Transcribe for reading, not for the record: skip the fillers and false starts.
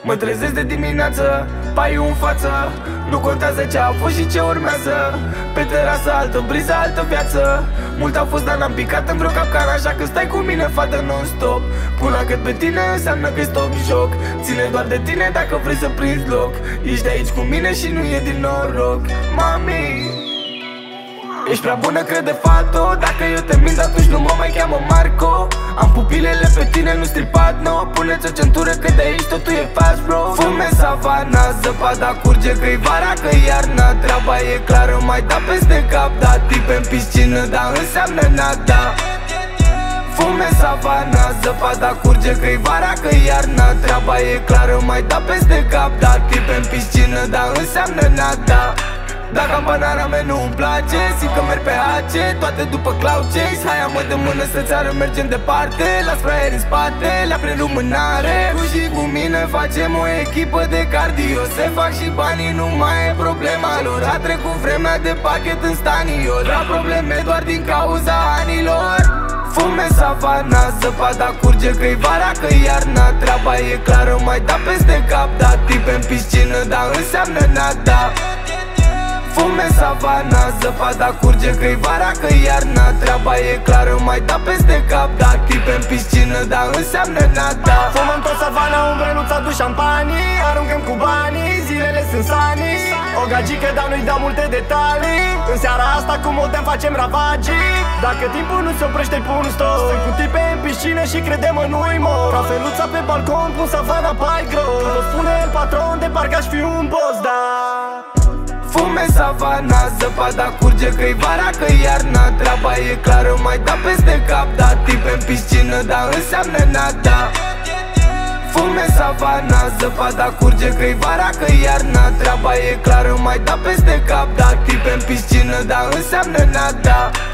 Mă trezesc de dimineață, paiul în față, nu contează ce a fost și ce urmează. Pe terasă altă briză, altă viață. Mult a fost, dar n-am picat în vreo capcană. Așa că stai cu mine, fată, non-stop. Până cât pe tine înseamnă că-i stop joc. Ține doar de tine dacă vrei să prinzi loc. Ești de aici cu mine și nu e din noroc. Mami, ești prea bună, crede fato. Dacă eu te mint, atunci nu mă mai cheamă Marco. Am pupilele pe tine, nu stripat, no. Puneți o centură că de aici totul e fast, bro. Fume savana, zăpada curge că-i vara, că-i iarna. Treaba e clară, mai da peste cap. Da, tipe în piscină, dar înseamnă nada. Fume savana, zăpada curge că-i vara, că-i iarna. Treaba e clară, mai da peste cap. Da, tipe în piscină, dar înseamnă nada. Dacă am banana mea nu-mi place, simt că merg pe hace, toate după cloud chase. Hai, am de mână să țară, mergem departe. Las fraieri în spate, le prind lumânare. Tu și cu mine facem o echipă de cardio. Se fac și banii, nu mai e problema lor. A trecut vremea de pachet în staniol. La probleme doar din cauza anilor. Fume savana, zăpada curge că-i vara, că-i iarna. Treaba e clară, mai da peste cap. Da, tipe în piscină, dar înseamnă nada. Fume savana, zăpada curge că-i vara, că-i iarna. Treaba e clară, mai da peste cap. Da, tipe în piscină, dar înseamnă nada. Fumăm tot savana, umbreluța du șampanii. Aruncăm cu banii, zilele sunt sanii. O gagică, dar nu-i dau multe detalii. În seara asta cu modem facem ravagii. Dacă timpul nu se oprește, pun stop. Sunt cu tipe în piscină și crede-mă, nu-i mor. Cafeluța pe balcon, pun savana, pai gros. O spune el patron, de parcă aș fi un boss, da. Fume savana, zăpada curge că-i vara, că-i iarna. Treaba e clară, mai da peste cap. Da, tipe în piscină, dar înseamnă nada. Fume savana, zăpada curge că-i vara, că-i iarna. Treaba e clară, mai da peste cap. Da, tipe în piscină, dar înseamnă nada.